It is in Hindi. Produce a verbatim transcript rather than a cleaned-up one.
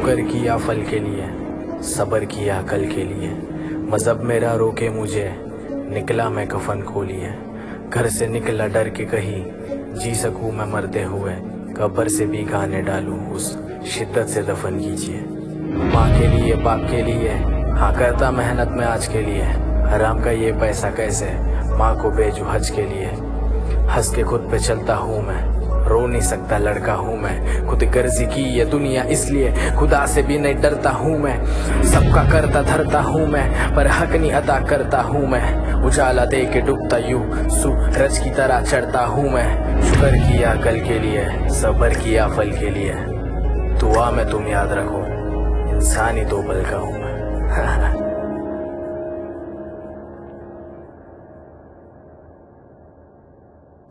शुक्र किया फल के लिए, सब्र किया कल के लिए। मजहब मेरा रोके मुझे, निकला मैं कफन खो लिए। घर से निकला डर के कहीं, जी सकूं मैं मरते हुए। कब्र से भी गाने डालूं, उस शिद्दत से दफन कीजिए। माँ के लिए बाप के लिए, हाँ करता मेहनत में आज के लिए। हराम का ये पैसा कैसे माँ को भेजूं हज के लिए। हंस के खुद पे चलता हूँ मैं, रो नहीं सकता लड़का हूँ मैं। खुद गर्जी की ये दुनिया इसलिए खुदा से भी नहीं डरता हूँ मैं। सबका करता धरता हूँ मैं, पर हक नहीं अदा करता हूँ मैं। उजाला दे के डूबता यूं सूरज की तरह चढ़ता हूँ मैं। शुक्र किया कल के लिए, सब्र किया फल के लिए। दुआ में तुम याद रखो, इंसान ही दो पल का हूँ मैं।